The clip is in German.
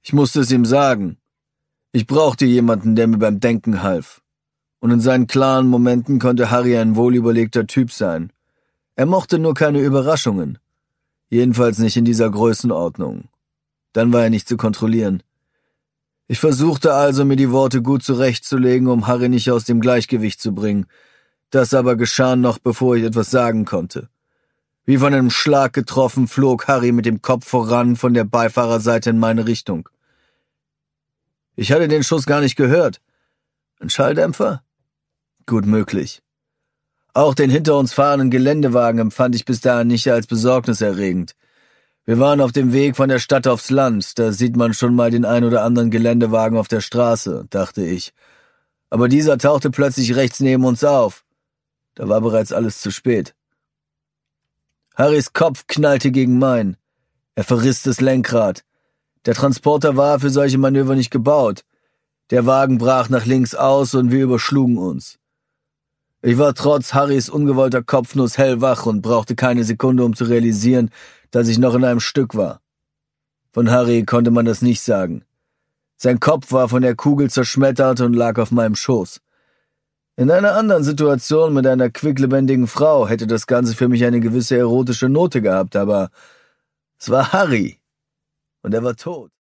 Ich musste es ihm sagen. Ich brauchte jemanden, der mir beim Denken half. Und in seinen klaren Momenten konnte Harry ein wohlüberlegter Typ sein. Er mochte nur keine Überraschungen. Jedenfalls nicht in dieser Größenordnung. Dann war er nicht zu kontrollieren. Ich versuchte also, mir die Worte gut zurechtzulegen, um Harry nicht aus dem Gleichgewicht zu bringen. Das aber geschah noch, bevor ich etwas sagen konnte. Wie von einem Schlag getroffen, flog Harry mit dem Kopf voran von der Beifahrerseite in meine Richtung. Ich hatte den Schuss gar nicht gehört. Ein Schalldämpfer? Gut möglich. Auch den hinter uns fahrenden Geländewagen empfand ich bis dahin nicht als besorgniserregend. Wir waren auf dem Weg von der Stadt aufs Land, da sieht man schon mal den ein oder anderen Geländewagen auf der Straße, dachte ich. Aber dieser tauchte plötzlich rechts neben uns auf. Da war bereits alles zu spät. Harrys Kopf knallte gegen meinen. Er verriss das Lenkrad. Der Transporter war für solche Manöver nicht gebaut. Der Wagen brach nach links aus und wir überschlugen uns. Ich war trotz Harrys ungewollter Kopfnuss hellwach und brauchte keine Sekunde, um zu realisieren, dass ich noch in einem Stück war. Von Harry konnte man das nicht sagen. Sein Kopf war von der Kugel zerschmettert und lag auf meinem Schoß. In einer anderen Situation mit einer quicklebendigen Frau hätte das Ganze für mich eine gewisse erotische Note gehabt, aber es war Harry und er war tot.